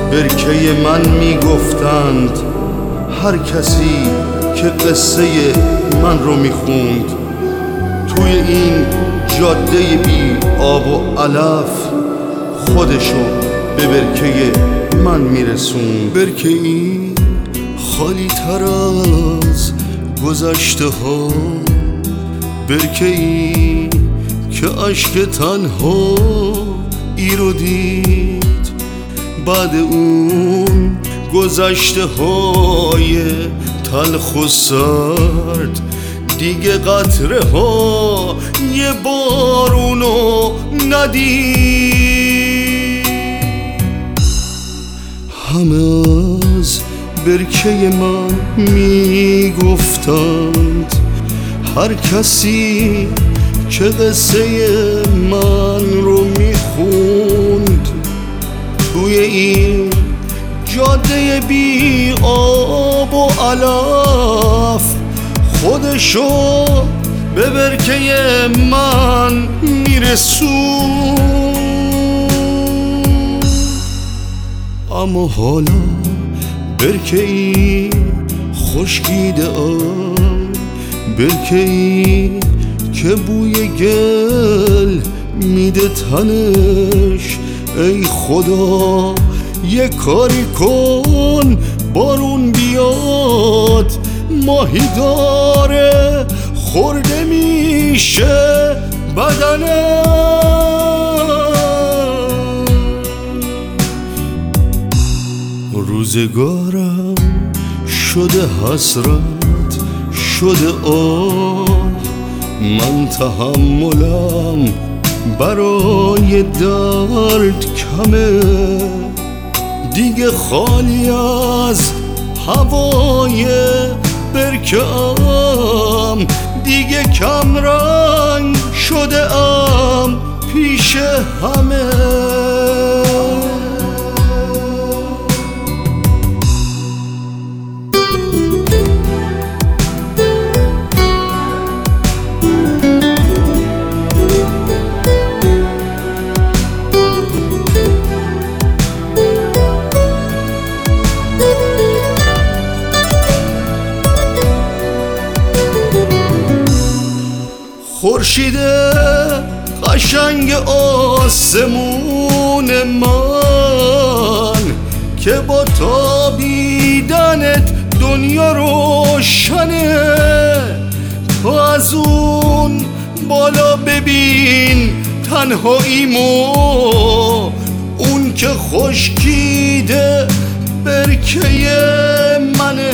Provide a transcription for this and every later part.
برکه من میگفتند هر کسی که قصه من رو میخوند. توی این جاده بی آب و علف خودشو به برکه من میرسوند. برکه این خالی تر از گذشته ها، برکه این که اشک تنها ای رو دید. بعد اون گذشته های تلخ و سرد دیگه قطره ها یه بارونو ندید. همه از برکه من میگفتند هر کسی که قصه من رو میخوند. توی این جاده بی آب و علف خودشو به برکه من میرسوند. اما حالا برکه ای خشکیده ام، برکه ای که بوی گل میده تنش. ای خدا یه کاری کن بارون بیاد، ماهی داره خورده میشه بدنم. روزگارم شده حسرت شده آه، من تحملم برای درد کمه. دیگه خالی از هوای برکه ام، دیگه کم رنگ شده ام پیش همه. خورشید قشنگ آسمون من که با تابیدنت دنیا روشنه. تو از اون بالا ببین تنهاییمو، اون که خشکیده برکه منه.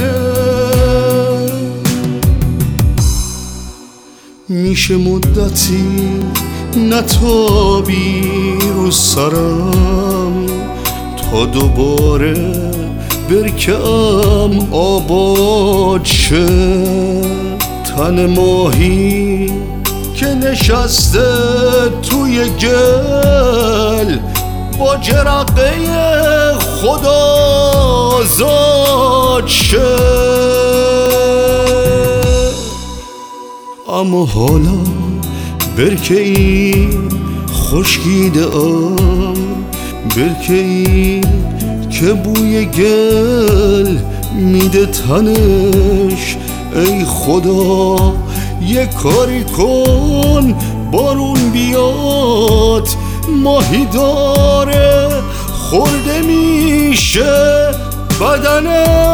میشه مدتی نتابی رو سرم تا دوباره برکم آباد شه. تن ماهی که نشسته توی گل با جرقه خدا آزاد شه. اما حالا برکه ای خشکیده ام، برکه ای که بوی گل میده تنش. ای خدا یه کاری کن بارون بیاد، ماهی داره خورده میشه بدنه.